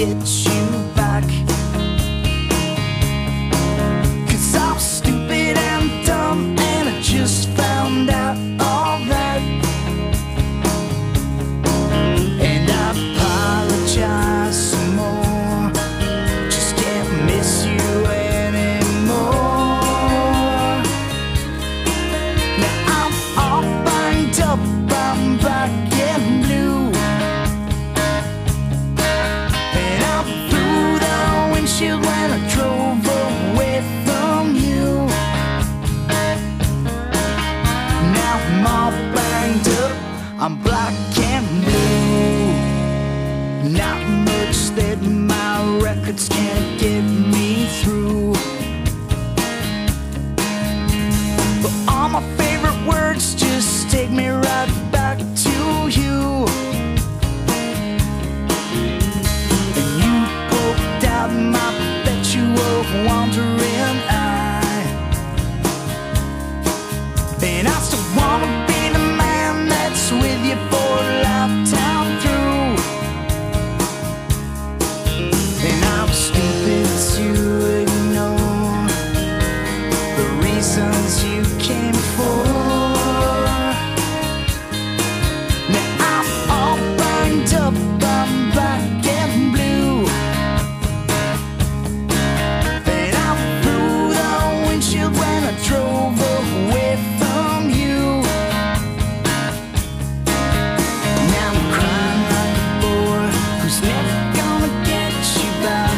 get you back. 'Cause I'm stupid and dumb, and I just found out all that. And I apologize some more, just can't miss you anymore. Now I'm all banged up, I'm black and blue, and I'm through the windshield when I drove away from you. Now I'm all banged up, I'm black and blue. Not much that my records can't get me through, but all my favorite words just take me right back to you. And you poked out my perpetual wandering eye, and I still wanna be the man that's with you for a lifetime through. And I'm stupid to ignore the reasons you came for. Now I'm all banged up, I'm black and blue, and I'm through the windshield when I drove away from you. Now I'm crying like a boy who's never gonna get you back.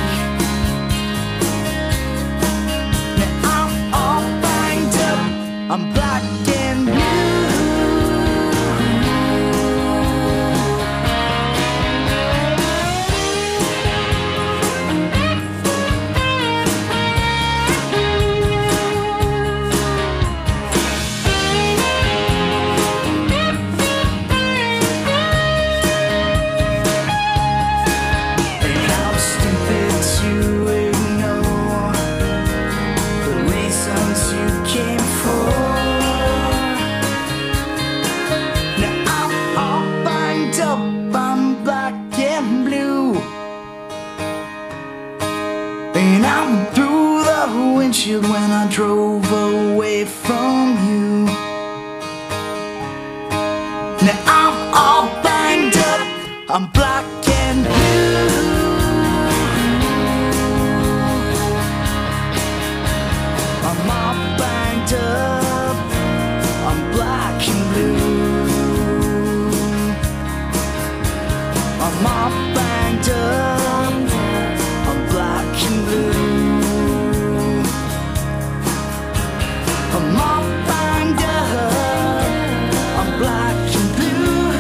Now I'm all banged up, I'm black and blue. And I'm stupid to ignore the reasons you came for. Now I'm all banged up, I'm black and blue, and I'm through the windshield when I drove away from you. Now I'm all banged up, I'm black and blue. I'm all banged up, I'm black and blue. I'm all banged up, I'm black and blue. I'm all banged up, I'm black and blue.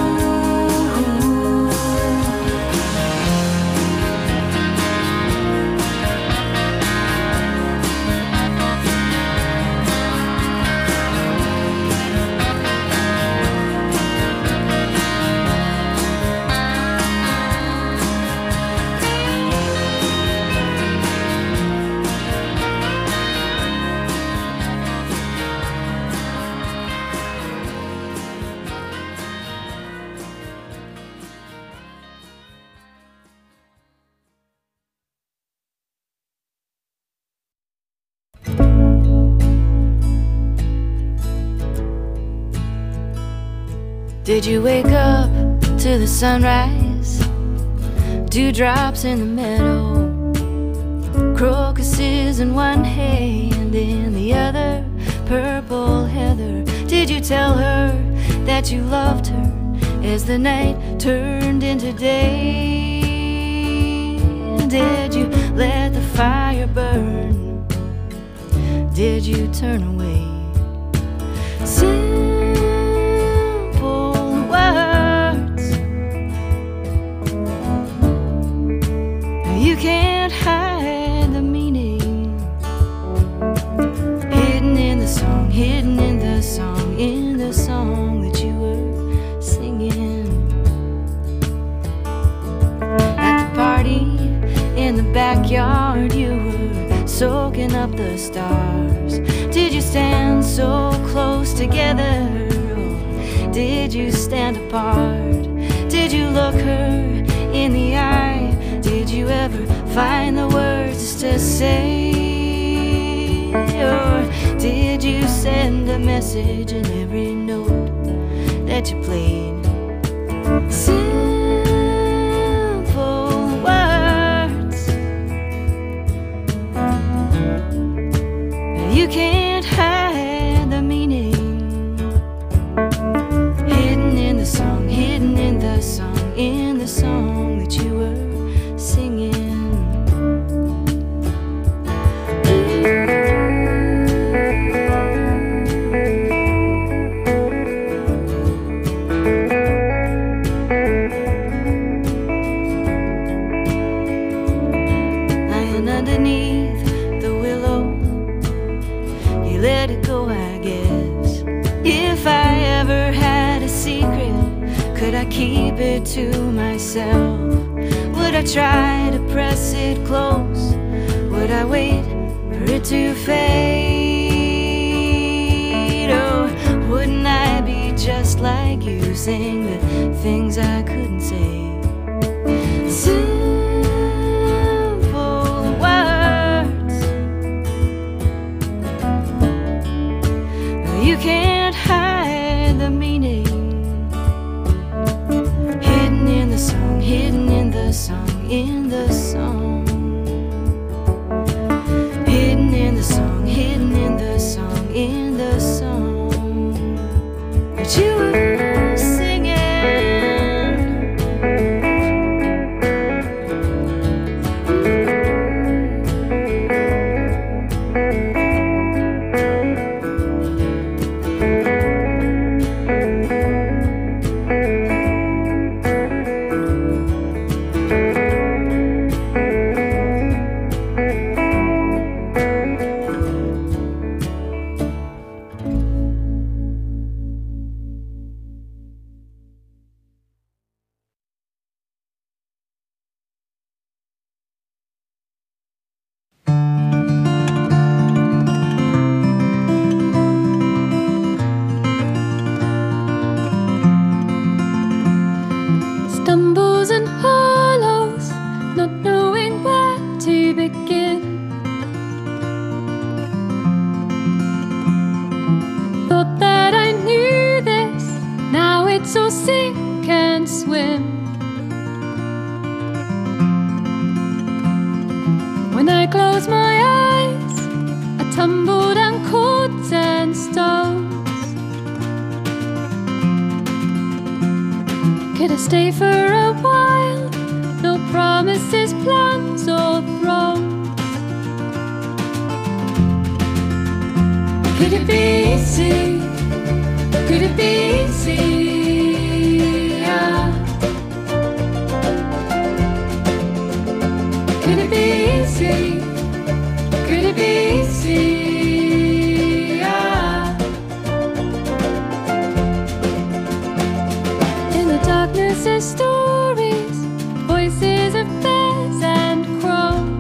Did you wake up to the sunrise? Dewdrops in the meadow, crocuses in one hand, in the other purple heather. Did you tell her that you loved her as the night turned into day? Did you let the fire burn? Did you turn away? Simple words, you can't hide the meaning, hidden in the song, hidden in the song, in the song that you were singing. At the party in the backyard, you were soaking up the stars. Did you stand so close together, or did you stand apart? Did you look her in the eye? Did did you ever find the words to say? Or did you send a message in every note that you played? Simple words, you can't hide the meaning, hidden in the song, hidden in the song, in the song that you were singing. Lying underneath the willow, you let it go, I guess. If I ever had a secret, could I keep it to myself? Would I try to press it close? Would I wait for it to fade? Or wouldn't I be just like you, saying the things I couldn't say? Simple words, you can't hide the meaning, hidden in the song, hidden in the song, in the song, hidden in the song, hidden in the song, in the song that you were singing. Stumbles and hollows, not knowing where to begin. Thought that I knew this, now it's all sink and swim. When I close my eyes, I tumble down cords and stones. Could I stay for a while? No promises, plans or thrones. Could it be easy? Could it be easy? Yeah. Could it be easy? Could it be easy? Yeah. In the darkness there's stories, voices of bears and crows.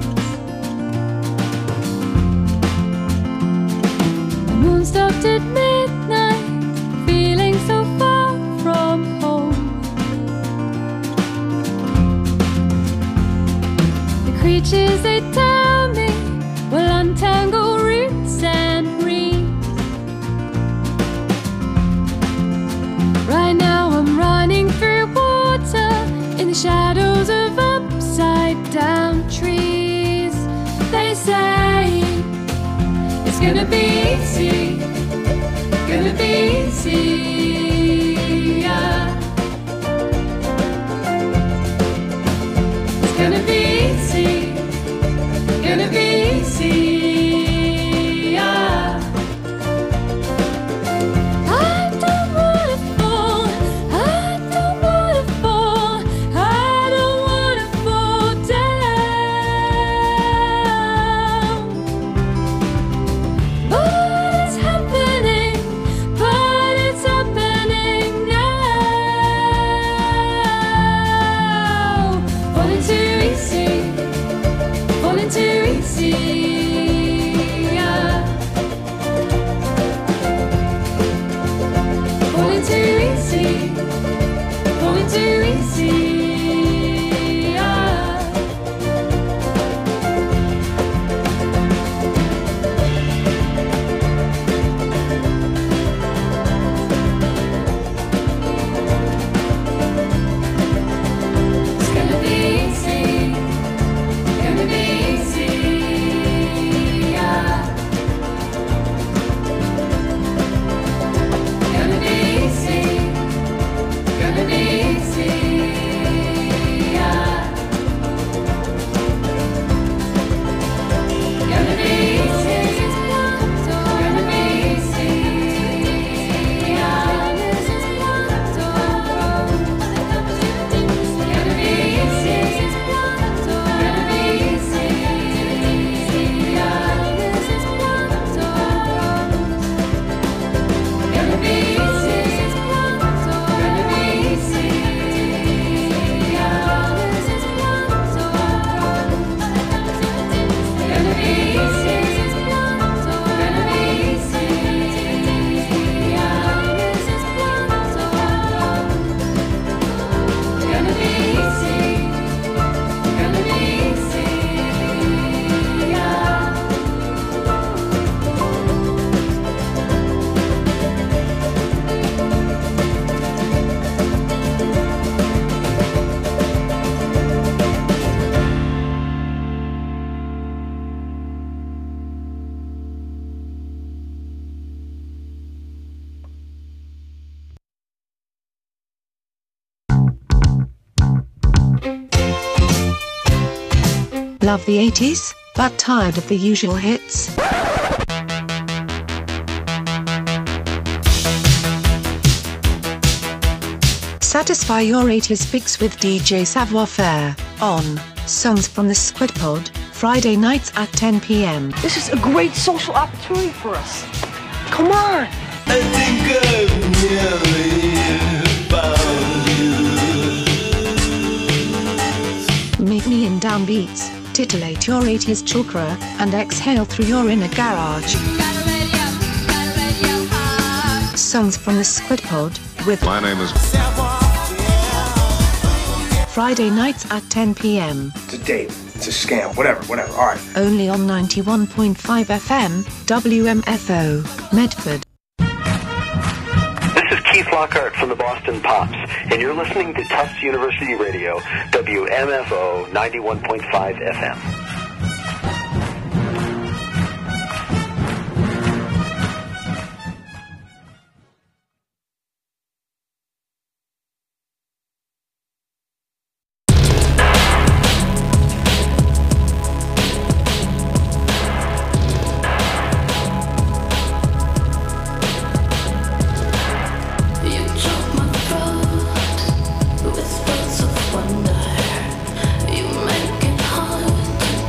The moon stopped at midnight, feeling so far from home. The creatures they tell me will untangle roots and reeds. Right now I'm running through water in the shadows of upside down trees. They say it's gonna be easy, gonna be easy. Yeah. It's gonna be easy, gonna be easy. Yeah. I don't wanna fall, I don't wanna fall, I don't wanna fall down. But it's happening now. Falling too easy, falling too easy. Yeah. Falling too easy, falling too easy. Yeah. Love the 80s, but tired of the usual hits? Satisfy your 80s fix with DJ Savoir-Faire on Songs from the Squid Pod, Friday nights at 10 p.m. This is a great social opportunity for us. Come on! I think I've nearly found you. Meet me in downbeats, titillate your 80s chakra, and exhale through your inner garage. Songs from the Squid Pod, with My name is Friday nights at 10 p.m. It's a date. It's a scam. Whatever. All right. Only on 91.5 FM, WMFO, Medford. This is Keith Lockhart from the Boston Pops, and you're listening to Tufts University Radio, WMFO 91.5 FM. Whispers of wonder, you make it hard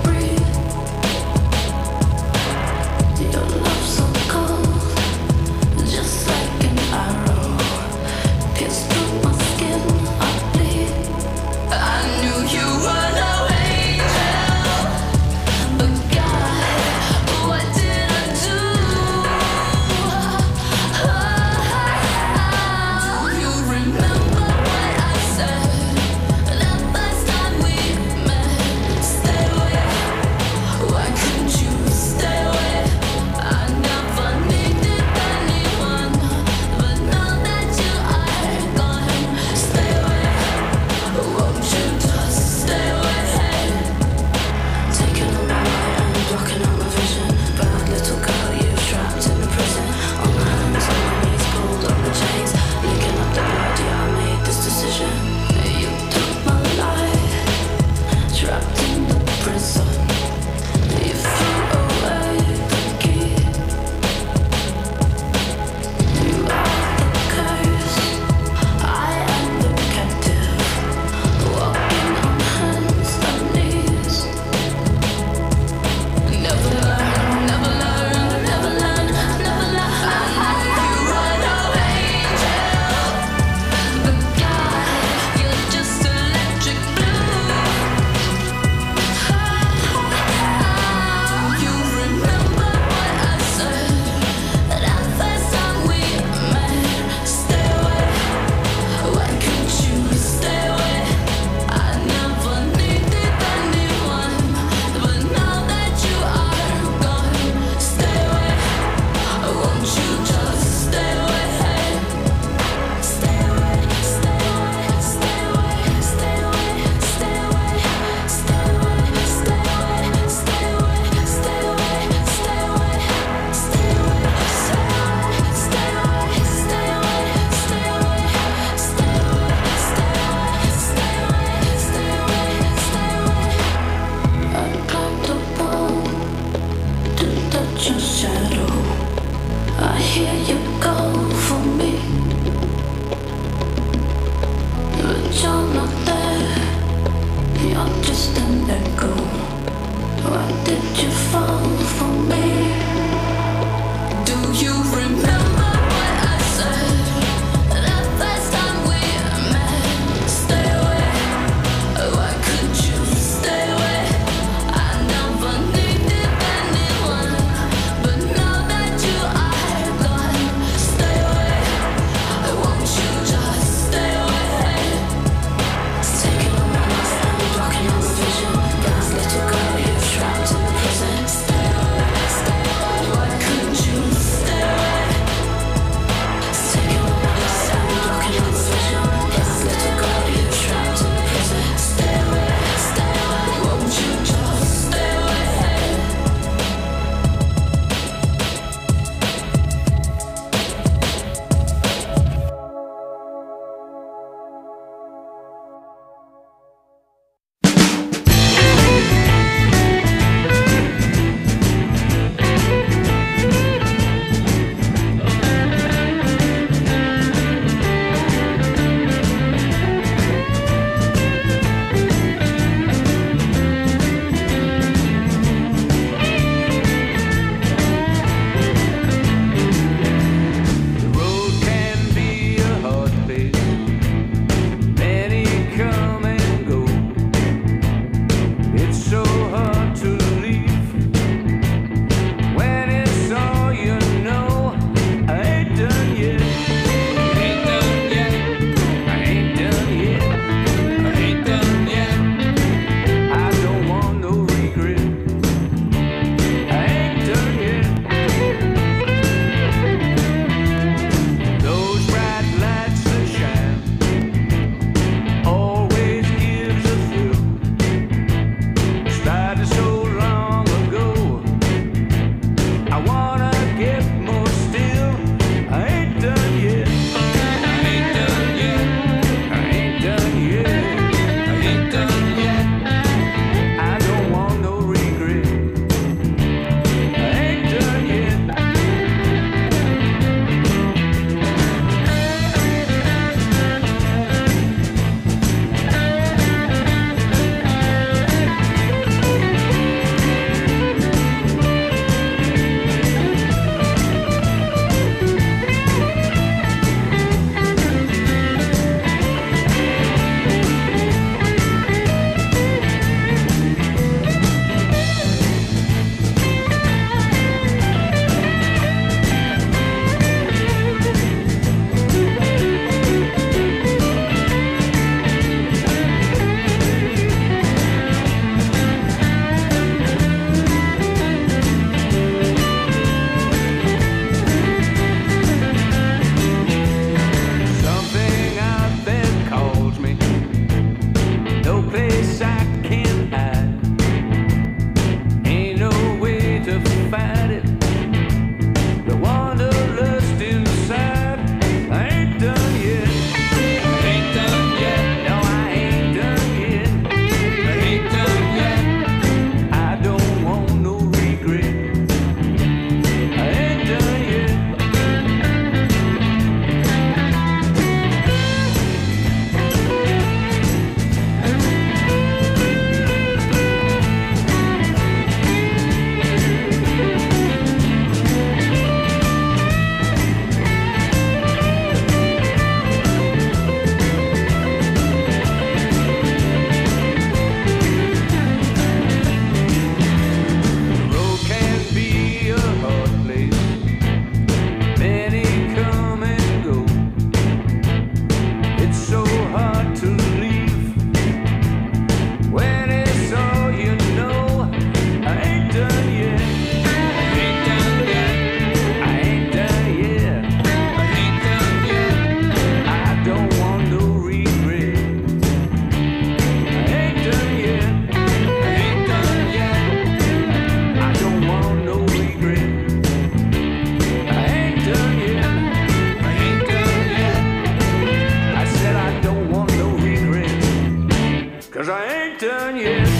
done yet.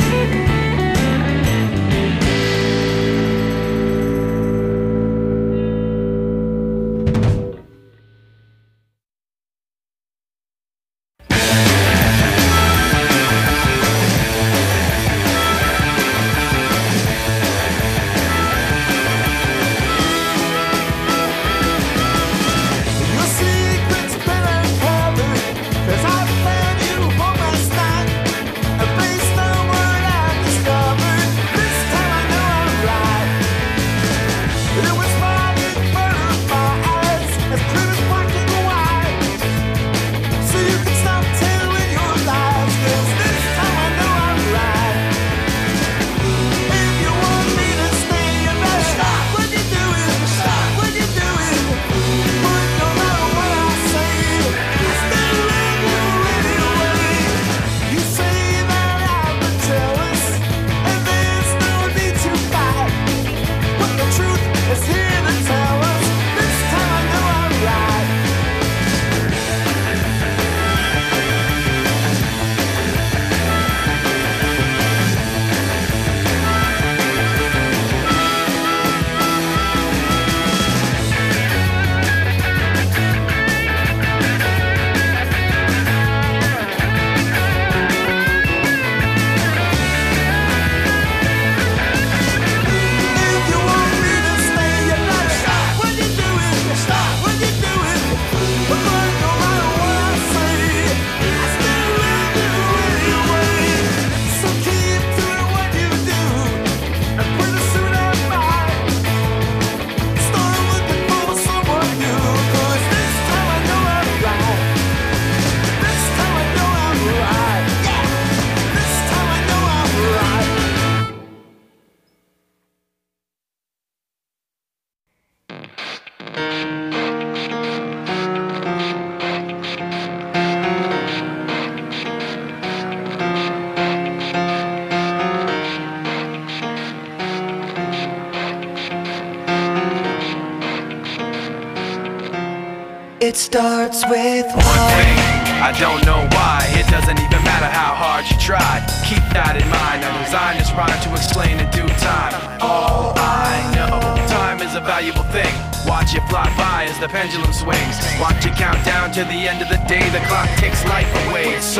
It starts with one thing, I don't know why. It doesn't even matter how hard you try. Keep that in mind. I designed this rhyme to explain in due time. All I know, time is a valuable thing. Watch it fly by as the pendulum swings. Watch it count down to the end of the day. The clock takes life away. It's so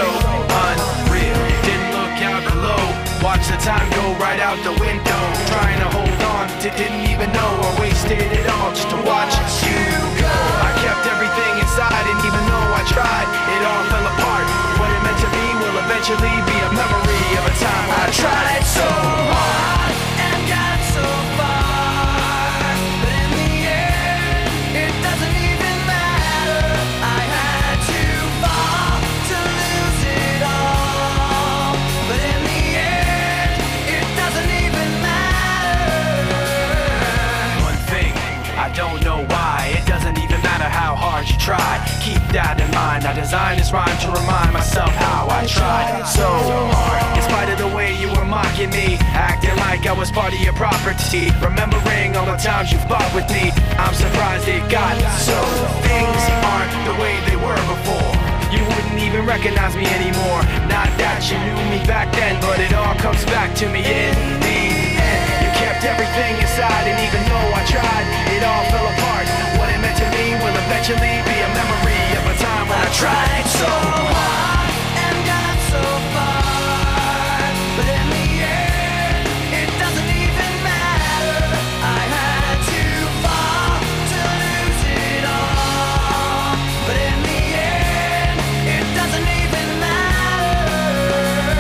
unreal. Didn't look out below. Watch the time go right out the window. Trying to hold on to didn't even know I wasted it all just to watch you go. I kept everything inside, and even though I tried, it all fell apart. What it meant to me will eventually be a memory of a time when I tried so hard and got so far, but in the end, it doesn't even matter. I had to fall to lose it all, but in the end, it doesn't even matter. One thing, I don't know why. It doesn't even matter how hard you try. Keep that in mind. I designed this rhyme to remind myself how I tried so hard. In spite of the way you were mocking me, acting like I was part of your property, remembering all the times you fought with me, I'm surprised it got so. Things aren't the way they were before. You wouldn't even recognize me anymore. Not that you knew me back then, but it all comes back to me in the end. You kept everything inside, and even though I tried, it all fell apart. What it meant to me will eventually be a memory of a time when I tried so hard and got so far, but in the end, it doesn't even matter. I had to fall to lose it all, but in the end, it doesn't even matter.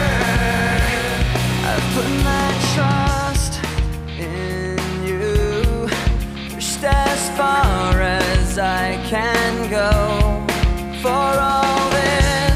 I've put my trust in you, pushed as far as I can go. For all this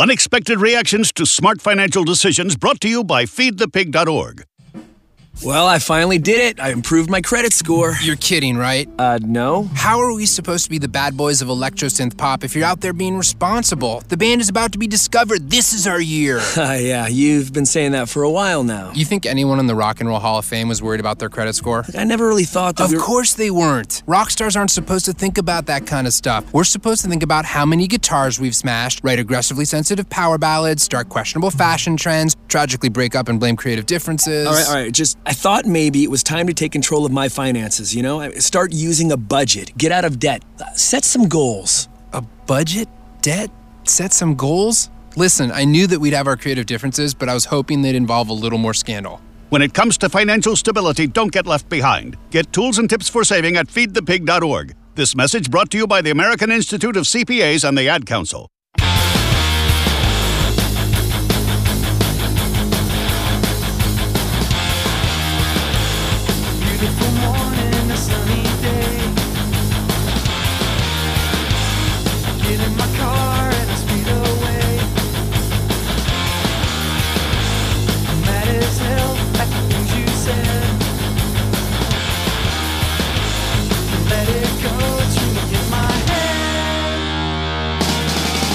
Unexpected reactions to smart financial decisions brought to you by feedthepig.org. Well, I finally did it. I improved my credit score. You're kidding, right? No. How are we supposed to be the bad boys of electro-synth pop if you're out there being responsible? The band is about to be discovered. This is our year. Yeah, you've been saying that for a while now. You think anyone in the Rock and Roll Hall of Fame was worried about their credit score? I never really thought that Of course they weren't. Rock stars aren't supposed to think about that kind of stuff. We're supposed to think about how many guitars we've smashed, write aggressively sensitive power ballads, start questionable fashion trends, tragically break up and blame creative differences. All right, I thought maybe it was time to take control of my finances, you know? Start using a budget, get out of debt, set some goals. A budget? Debt? Set some goals? Listen, I knew that we'd have our creative differences, but I was hoping they'd involve a little more scandal. When it comes to financial stability, don't get left behind. Get tools and tips for saving at feedthepig.org. This message brought to you by the American Institute of CPAs and the Ad Council. Beautiful morning, a sunny day. Get in my car and I speed away. I'm mad as hell at the things you said. Let it go, it's really in my head.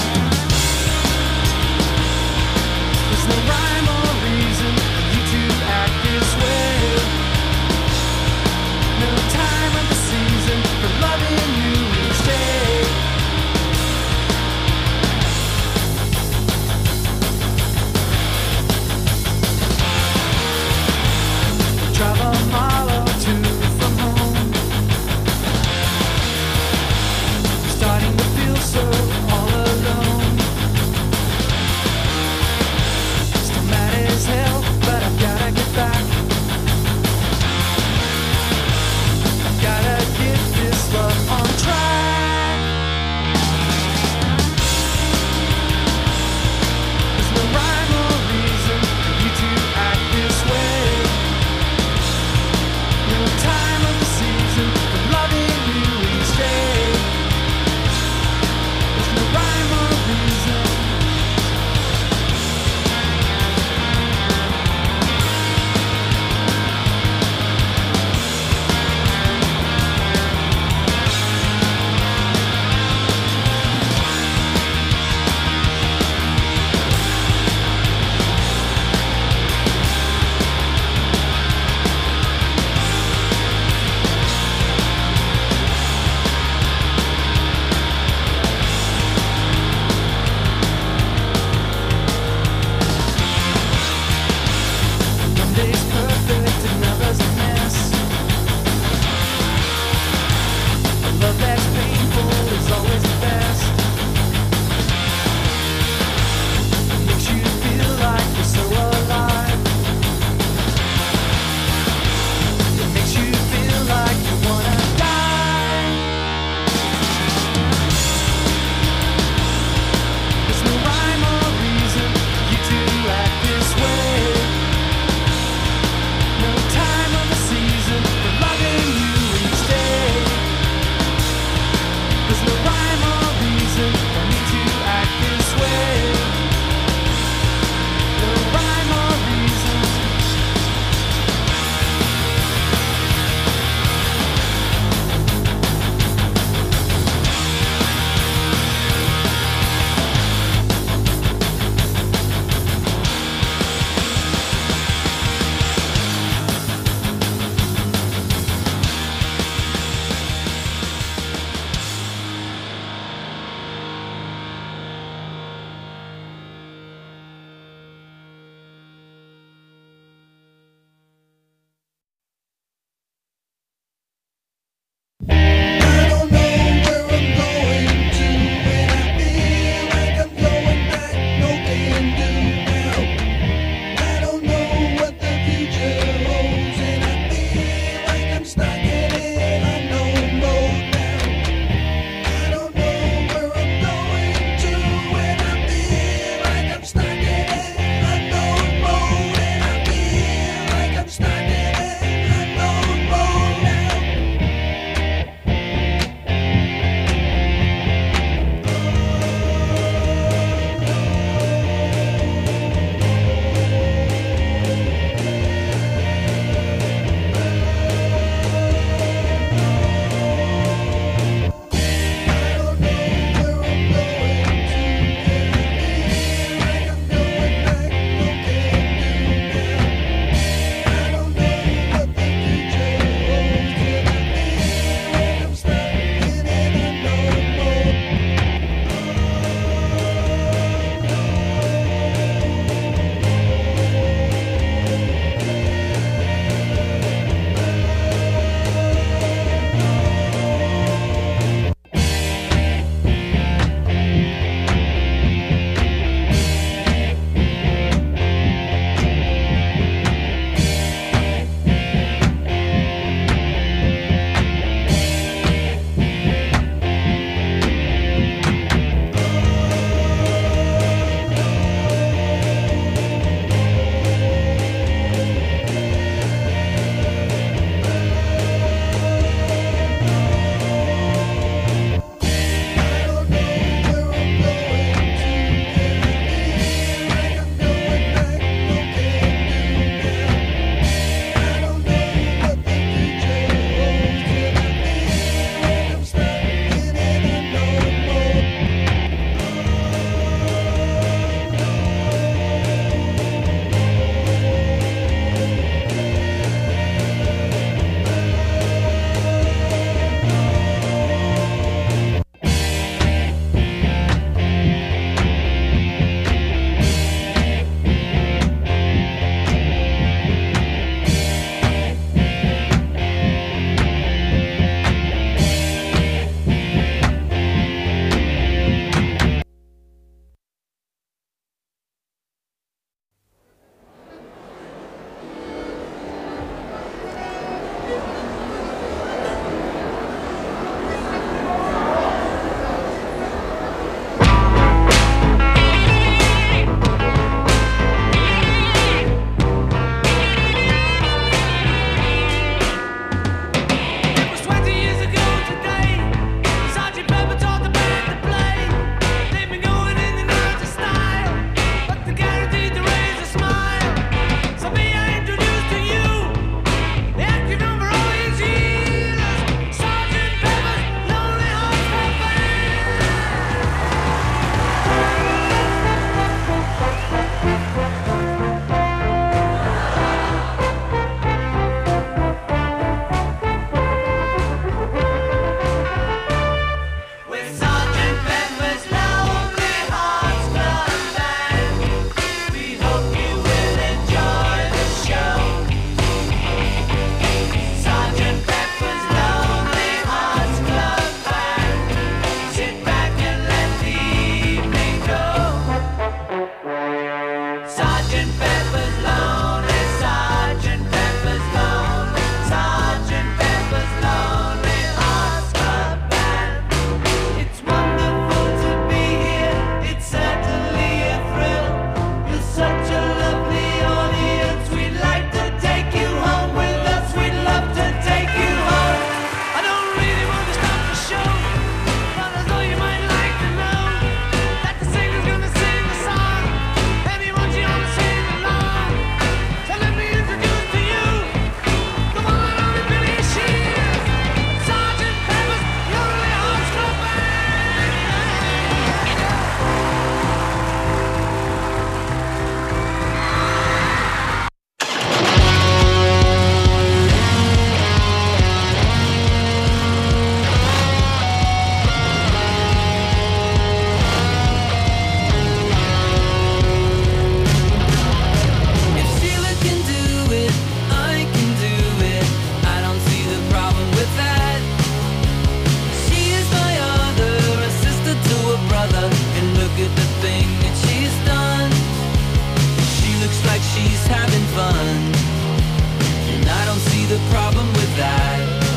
problem with that.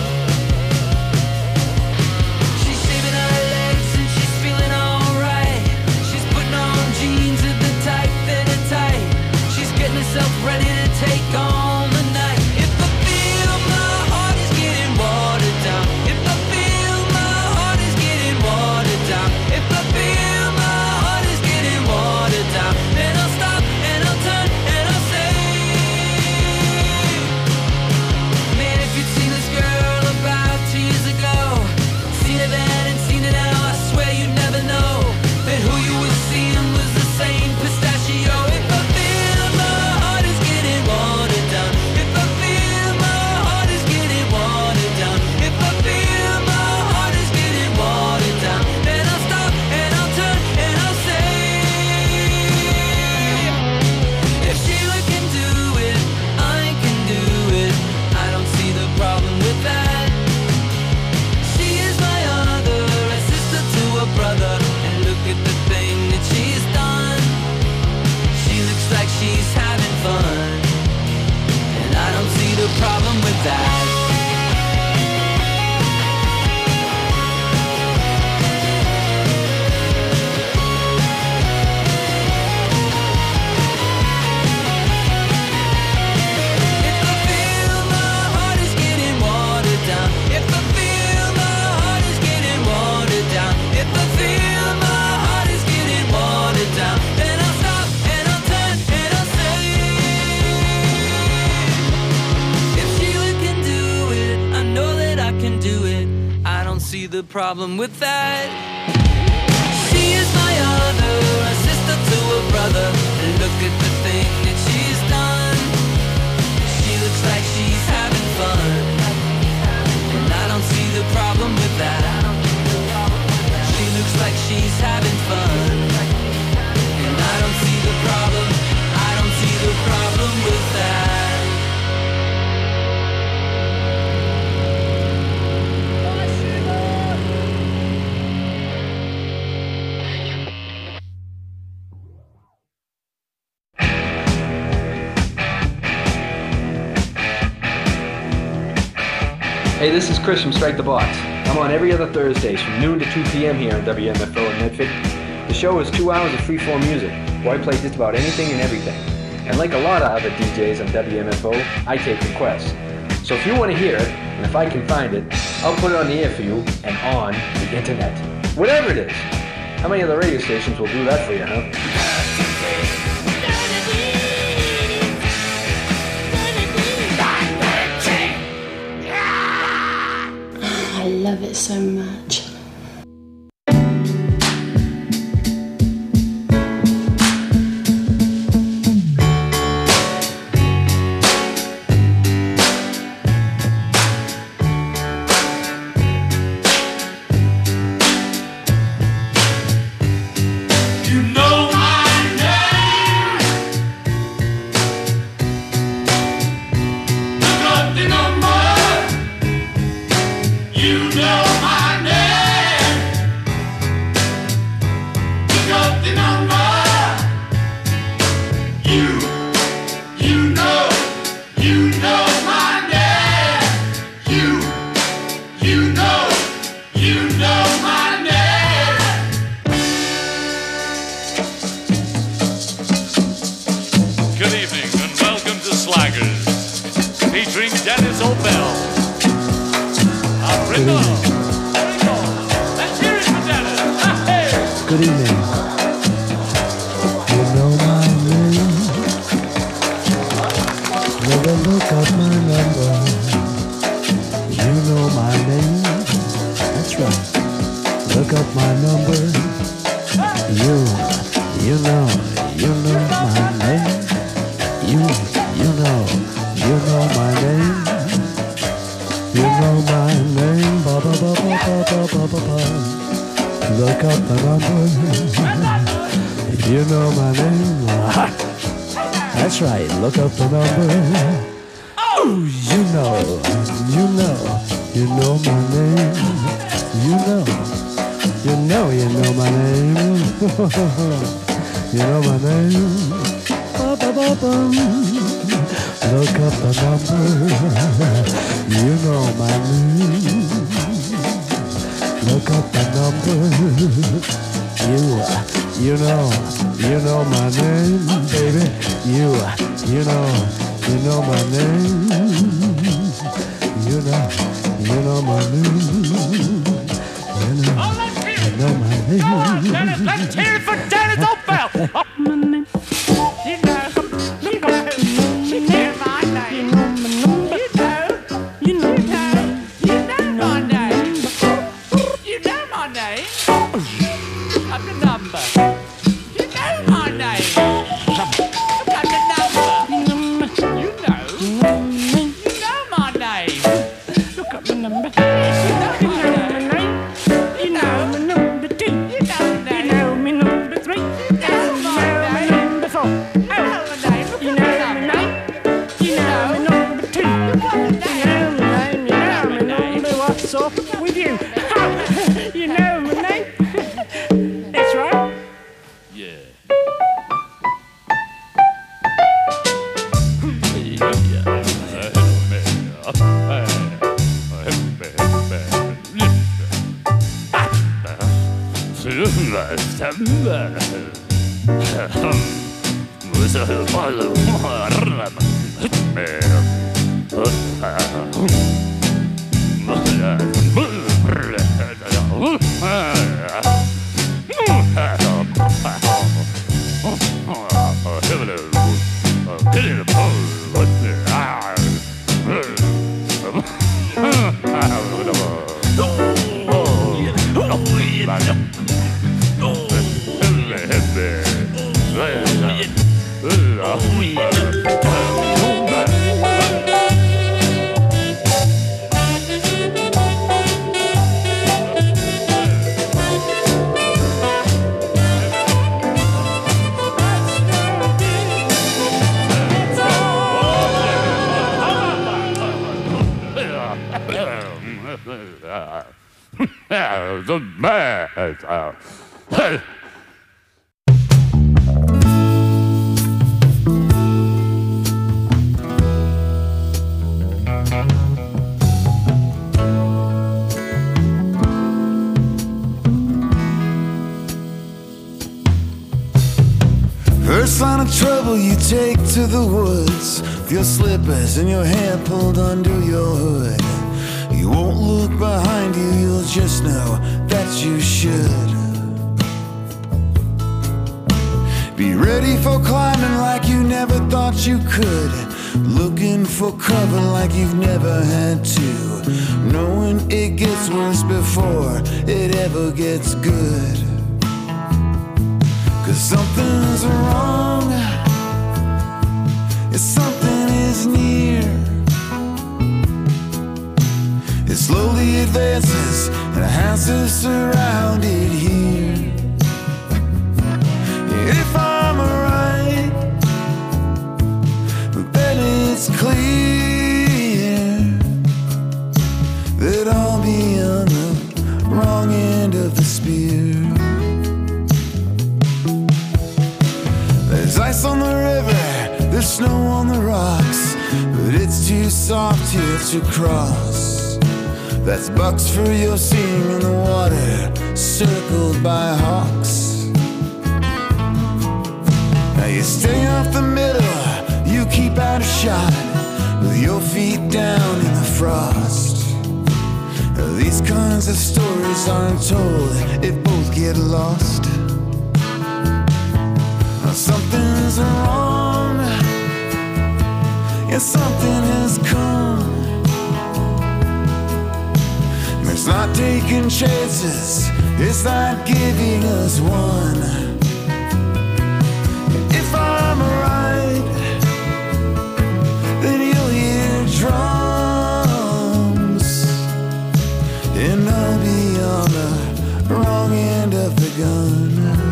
She's shaving her legs and she's feeling alright. She's putting on jeans that the tight fit her tight. She's getting herself ready to take on the night. If I feel my heart is getting watered down, if I feel my heart is getting watered down, if I feel my heart is getting watered down, then I'll stop and I'll turn and I'll say, man, if you'd seen this girl about 2 years ago, seen her then and seen her now, I swear you'd never know that who you were seeing was the same pistachio. If I feel my heart is getting watered down, if I feel my heart is getting watered down, if I feel my heart is getting watered down, then I'll stop and I'll turn and I'll say, if Sheila can do it, I can do it. I don't see the problem with that. She is my other, a sister to a brother, and look at the thing that she's done. She looks like she's having fun, and I don't see the problem with that. If I feel my heart is getting watered down, if I feel my heart is getting watered down, if I feel my heart is getting watered down, then I'll stop and I'll turn and I'll say, if Sheila can do it, I know that I can do it. I don't see the problem with that. She is my other, a sister to a brother, and look at the thing that she's done. She looks like she's having fun, and I don't see the problem with that. She looks like she's having fun, and I don't see the problem. I don't see the problem with that. Hey, this is Chris from Strike the Box. I'm on every other Thursdays from noon to 2 p.m. here on WMFO in Medford. The show is 2 hours of free-form music, where I play just about anything and everything. And like a lot of other DJs on WMFO, I take requests. So if you want to hear it, and if I can find it, I'll put it on the air for you and on the internet. Whatever it is. How many other radio stations will do that for you, huh? I love it so much. Look up the number, you know my name. Look up the number, you know my name, baby. You know my name. You know my name. You know my name. Let's hear it for Janet Oldbell. With you. You know my name. That's right. Yeah. The man. First sign of trouble, you take to the woods with your slippers and your hair pulled under your hood. You won't look behind you, you'll just know that you should. Be ready for climbing like you never thought you could. Looking for cover like you've never had to. Knowing it gets worse before it ever gets good. 'Cause something's wrong, if something is near. It slowly advances and a house is surrounded here. If I'm right, then it's clear that I'll be on the wrong end of the spear. There's ice on the river, there's snow on the rocks, but it's too soft here to cross. That's bucks for your seeing in the water, circled by hawks. Now you stay off the middle, you keep out of shot, with your feet down in the frost. Now these kinds of stories aren't told if both get lost. Now something's wrong, yeah, something has come. It's not taking chances, it's not giving us one. If I'm right, then you'll hear drums, and I'll be on the wrong end of the gun.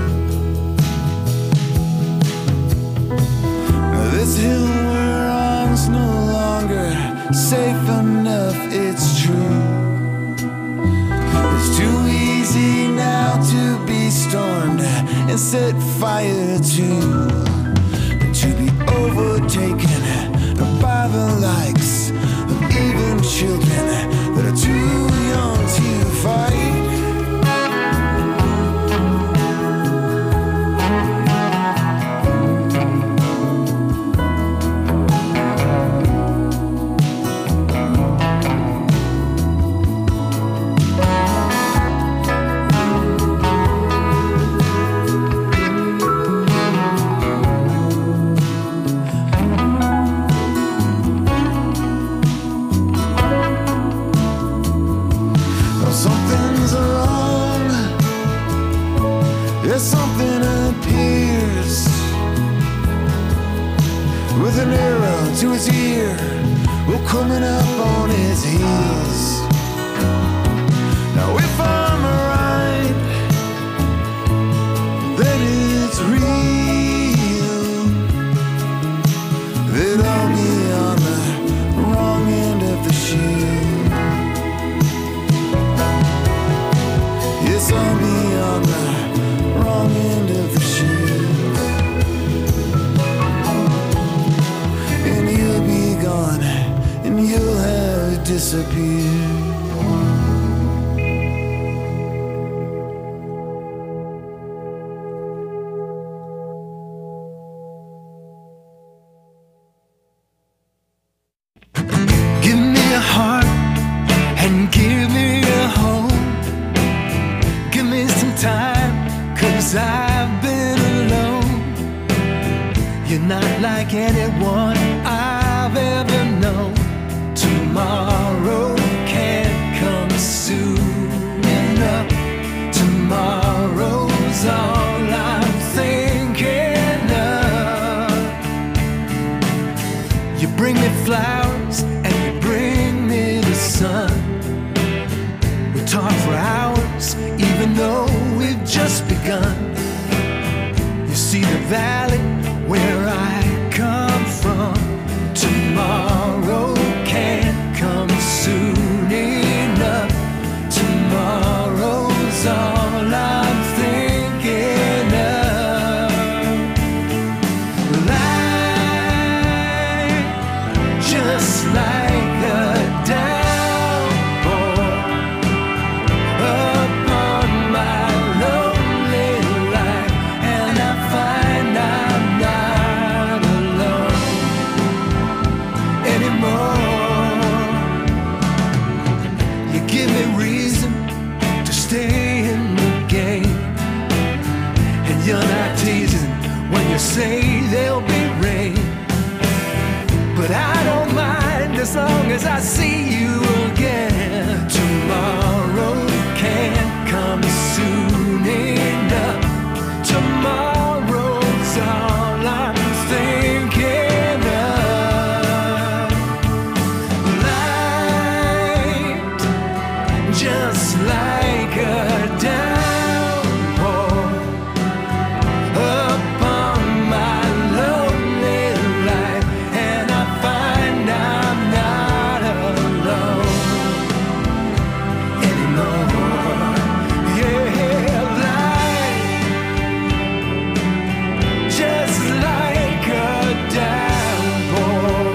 Now this hill we're on's no longer safe enough, it's true. It's too easy now to be stormed and set fire to be overtaken by coming up on his heels. Now if I'm right, then it's real that I'll be on the wrong end of the shield. Yes, I'll be on the wrong end of the shield. And you'll be gone, and you'll have disappeared. Give me a heart and give me a home. Give me some time, 'cause I've been alone. You're not like anyone I've ever known. Tomorrow can't come soon enough. Tomorrow's all I'm thinking of. You bring me flowers and you bring me the sun. We talk for hours even though we've just begun. You see the valley where I come from. Tomorrow can't come soon enough. Tomorrow's all I'm thinking of. Light, just like a downpour upon my lonely life, and I find I'm not alone anymore. You give me reason to stay in the game, and you're not teasing when you say there'll be rain. But I don't mind as long as I see you again. Tomorrow can't come soon enough. Tomorrow's all I'm thinking of. Light, just like a downpour upon my lonely life, and I find I'm not alone anymore. Yeah, light, just like a downpour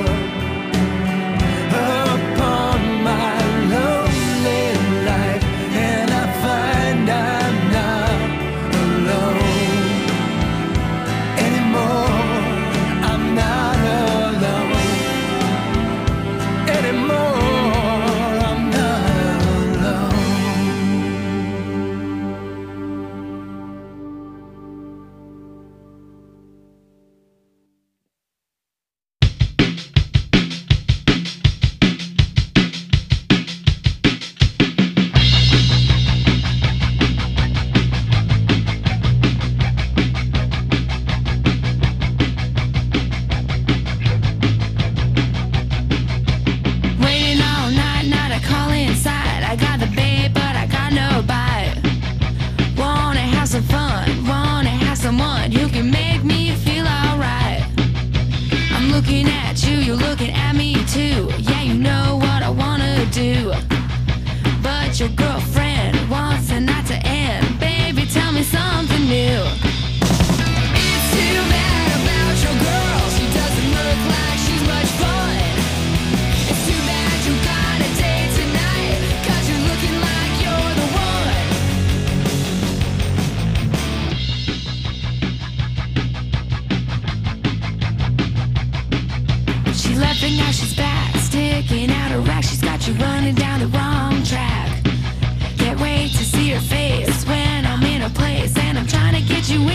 upon my lonely life, and I find I'm not alone anymore. I'm not alone anymore. I'm not alone. Waiting all night, not a call inside. I got the bait, but I got no bite. Wanna have some fun, wanna have someone who can make me feel alright. I'm looking at you, you're looking at me too. Yeah, you know what I wanna do. But your girlfriend wants the night to end. Baby, tell me something new. It's too bad about your girl. She doesn't look like she's much fun. It's too bad you got a date tonight, 'cause you're looking like you're the one. She left and now she's back, sticking out her rack. She's got you running down the wrong track. Can't wait to see her face when I'm in a place and I'm trying to get you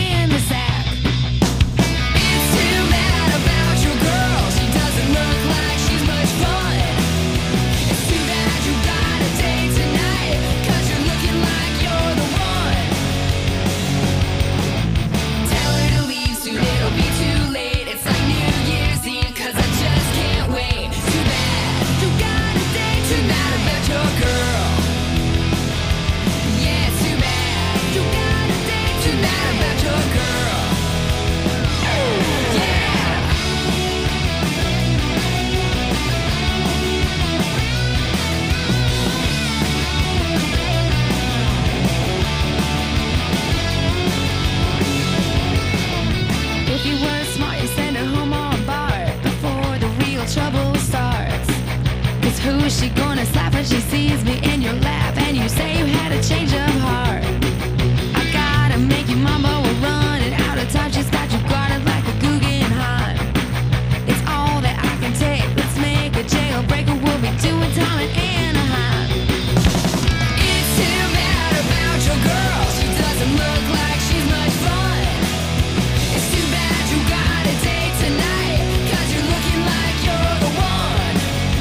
is who's she gonna slap when she sees me in your lap? And you say you had a change of heart. I gotta make you mumble, we're running out of time. She's got you guarded like a Guggenheim. It's all that I can take. Let's make a jailbreaker. We'll be doing time in Anaheim. It's too bad about your girl. She doesn't look like she's much fun. It's too bad you got a date tonight, 'cause you're looking like you're the one.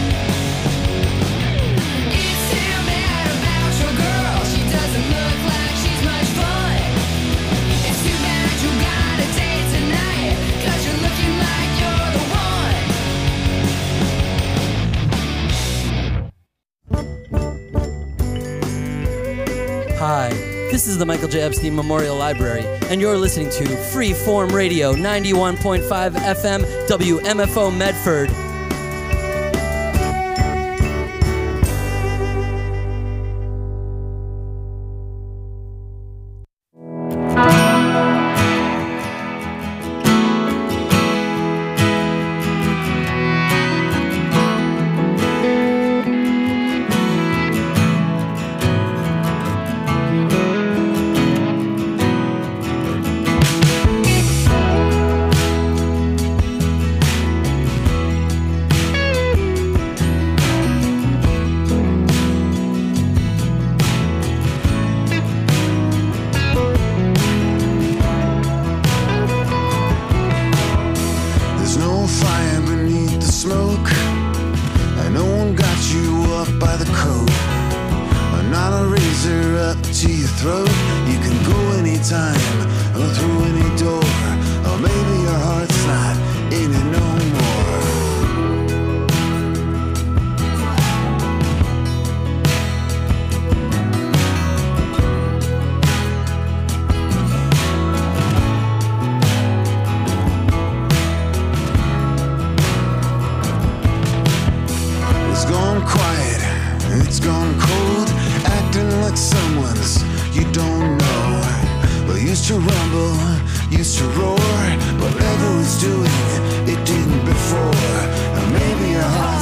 It's too bad about your girl. She doesn't look like she's much fun. It's too bad you got a date tonight, 'cause you're looking like you're the one. Hi, this is the Michael J. Epstein Memorial Library, and you're listening to Freeform Radio 91.5 FM WMFO Medford. There's no fire beneath the smoke, and no one got you up by the coat. Not a razor up to your throat. You can go anytime or through any door, or maybe your heart's not in it no more. It's gone quiet, it's gone cold, acting like someone's you don't know. Well, used to rumble, used to roar, whatever it's doing, it didn't before. And maybe your heart